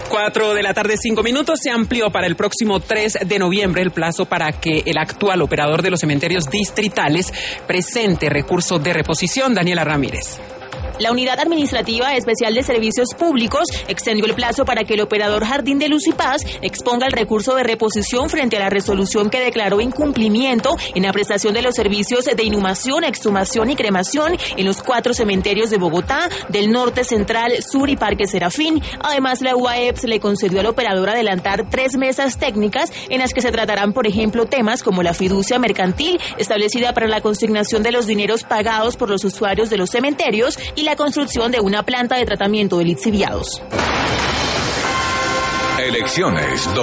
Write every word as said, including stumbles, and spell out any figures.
Cuatro de la tarde, cinco minutos. Se amplió para el próximo tres de noviembre el plazo para que el actual operador de los cementerios distritales presente recurso de reposición. Daniela Ramírez. La Unidad Administrativa Especial de Servicios Públicos extendió el plazo para que el operador Jardín de Luz y Paz exponga el recurso de reposición frente a la resolución que declaró incumplimiento en la prestación de los servicios de inhumación, exhumación y cremación en los cuatro cementerios de Bogotá, del Norte, Central, Sur y Parque Serafín. Además, la U A E P S le concedió al operador adelantar tres mesas técnicas en las que se tratarán, por ejemplo, temas como la fiducia mercantil establecida para la consignación de los dineros pagados por los usuarios de los cementerios y la la construcción de una planta de tratamiento de lixiviados. Elecciones